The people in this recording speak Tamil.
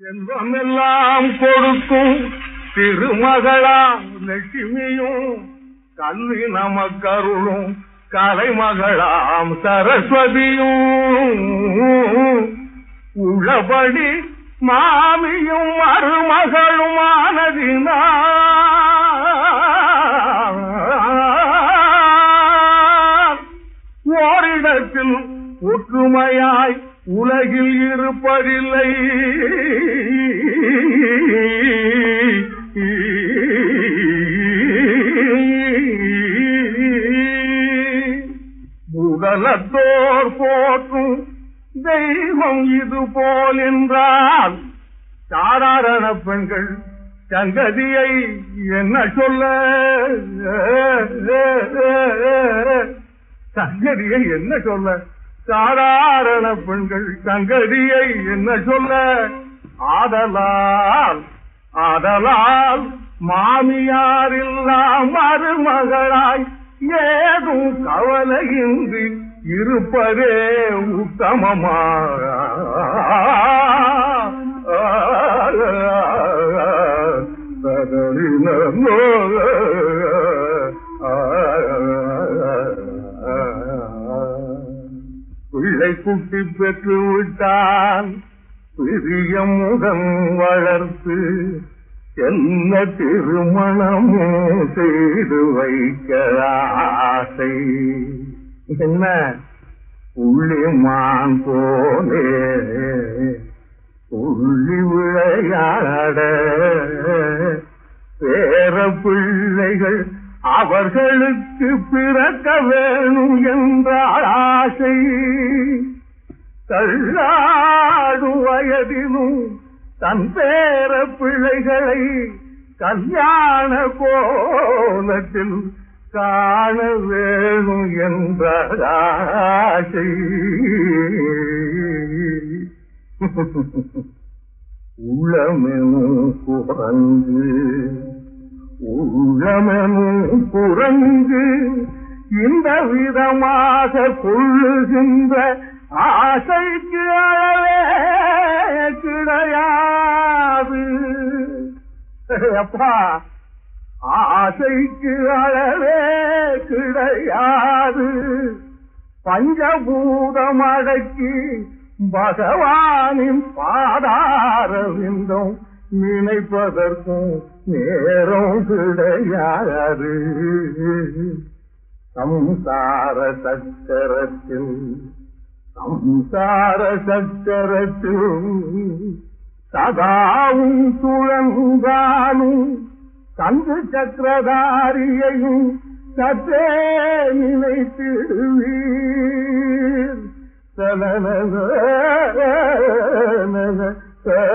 செல்வமெல்லாம் கொடுக்கும் திருமகளாம் லட்சுமியும் கல்வி நமக்கருளும் கலைமகளாம் சரஸ்வதியும் உள்ளபடி மாமியும் மருமகளுமானதினால் ஓரிடத்தில் ஒற்றுமையாய் உலகில் இருப்பதில்லை. உடலத்தோர் போற்றும் தெய்வம் இது போல் என்றால் சாதாரண பெண்கள் சங்கதியை என்ன சொல்ல? சங்கதியை என்ன சொல்ல? சாதாரண பெண்கள் சங்கதியை என்ன சொல்ல? ஆதலால் மாமியாரில்லா மருமகளாய் ஏதும் கவலையின்றி இருப்பதே உத்தமமா. பிள்ளை குட்டி பெற்று விட்டால் பிரியமுடன் வளர்த்து என்ன திருமணமும் செய்து வைக்க ஆசை. என்ன புள்ளிமான் போலே புள்ளி விளையாட பேர பிள்ளைகள் அவர்களுக்கு பிறக்க வேணும் என்ற ஆசை. தள்ளாடும் வயதிலும் தன் பேர பிள்ளைகளை கல்யாண கோலத்தில் காண வேணும் என்ற ஆசை. உள்ளமெனும் குரங்கு இந்த விதமாக கொள்ளுகின்ற ஆசைக்கு அளவே கிடையாது. அப்பா, ஆசைக்கு அளவே கிடையாது. பஞ்சபூதம் அடக்கி பகவானின் பாதார விந்தம் நினைப்பதற்கும் நேரம் கிடையாது. சம்சார சக்கரத்தில் சதாவும் சுழன்றாலும் சங்கு சக்கரதாரியையும் சற்றே நினைத்திடுவீர்.